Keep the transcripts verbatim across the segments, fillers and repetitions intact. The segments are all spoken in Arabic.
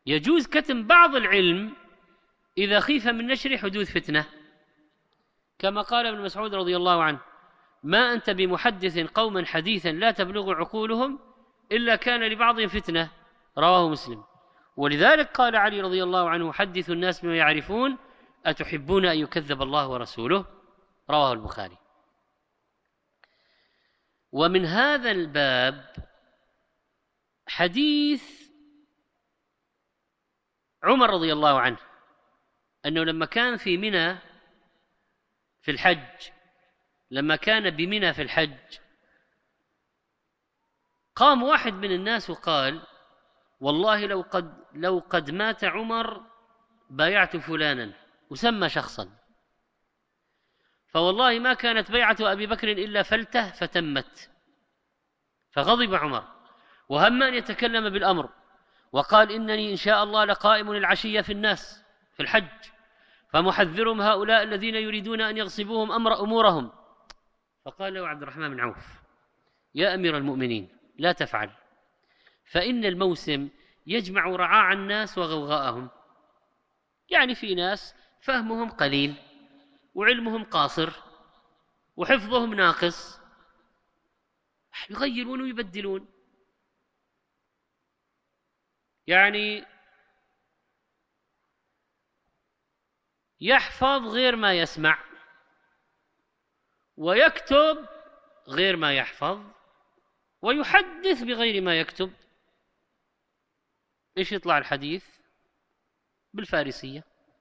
يجوز كتم بعض العلم إذا خيف من نشر حدوث فتنة، كما قال ابن مسعود رضي الله عنه: ما أنت بمحدث قوما حديثا لا تبلغ عقولهم إلا كان لبعضهم فتنة، رواه مسلم. ولذلك قال علي رضي الله عنه: حدثوا الناس بما يعرفون أتحبون أن يكذب الله ورسوله، رواه البخاري. ومن هذا الباب حديث عمر رضي الله عنه أنه لما كان في منى في الحج لما كان بمنى في الحج قام واحد من الناس وقال: والله لو قد, لو قد مات عمر بايعت فلانا، وسمى شخصا، فوالله ما كانت بيعة أبي بكر إلا فلتة فتمت. فغضب عمر وهم أن يتكلم بالأمر، وقال: إنني إن شاء الله لقائم العشية في الناس في الحج، فمحذرهم هؤلاء الذين يريدون أن يغصبوهم أمر أمورهم. فقال له عبد الرحمن بن عوف: يا أمير المؤمنين لا تفعل، فإن الموسم يجمع رعاع الناس وغوغاءهم. يعني في ناس فهمهم قليل وعلمهم قاصر وحفظهم ناقص، يغيرون ويبدلون. يعني يحفظ غير ما يسمع، ويكتب غير ما يحفظ، ويحدث بغير ما يكتب. إيش يطلع الحديث؟ بالفارسية.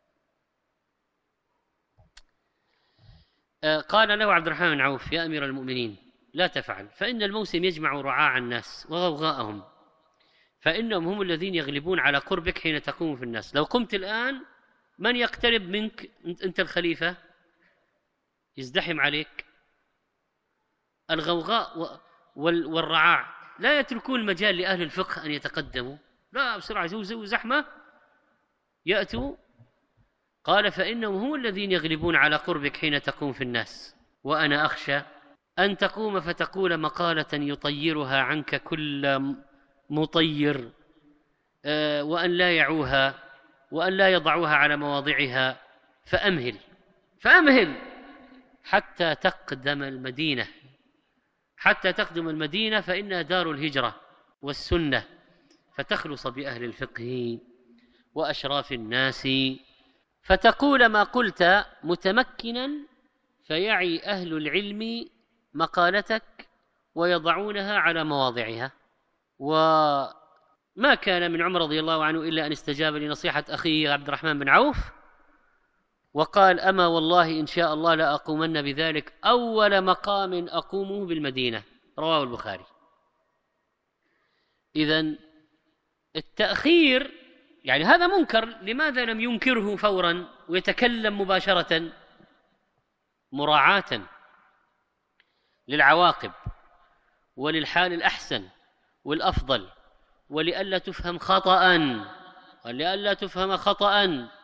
قال له عبد الرحمن بن عوف: يا أمير المؤمنين لا تفعل، فإن الموسم يجمع رعاع الناس وغوغاءهم، فإنهم هم الذين يغلبون على قربك حين تقوم في الناس. لو قمت الآن من يقترب منك؟ أنت الخليفة، يزدحم عليك. الغوغاء والرعاع لا يتركون المجال لأهل الفقه أن يتقدموا، لا، بسرعة زوزوا زحمة يأتوا. قال: فإنهم هم الذين يغلبون على قربك حين تقوم في الناس، وأنا أخشى أن تقوم فتقول مقالة يطيرها عنك كل مطير، وأن لا يعوها وأن لا يضعوها على مواضعها، فأمهل فأمهل حتى تقدم المدينة حتى تقدم المدينة فإنها دار الهجرة والسنة، فتخلص بأهل الفقه وأشراف الناس، فتقول ما قلت متمكنا، فيعي أهل العلم مقالتك ويضعونها على مواضعها. وما كان من عمر رضي الله عنه إلا أن استجاب لنصيحة أخيه عبد الرحمن بن عوف، وقال: أما والله إن شاء الله لأقومن بذلك أول مقام أقومه بالمدينة، رواه البخاري. إذن التأخير يعني هذا منكر، لماذا لم ينكره فورا ويتكلم مباشرة؟ مراعاة للعواقب وللحال الأحسن والأفضل، ولئلا تفهم خطأ ولئلا تفهم خطأ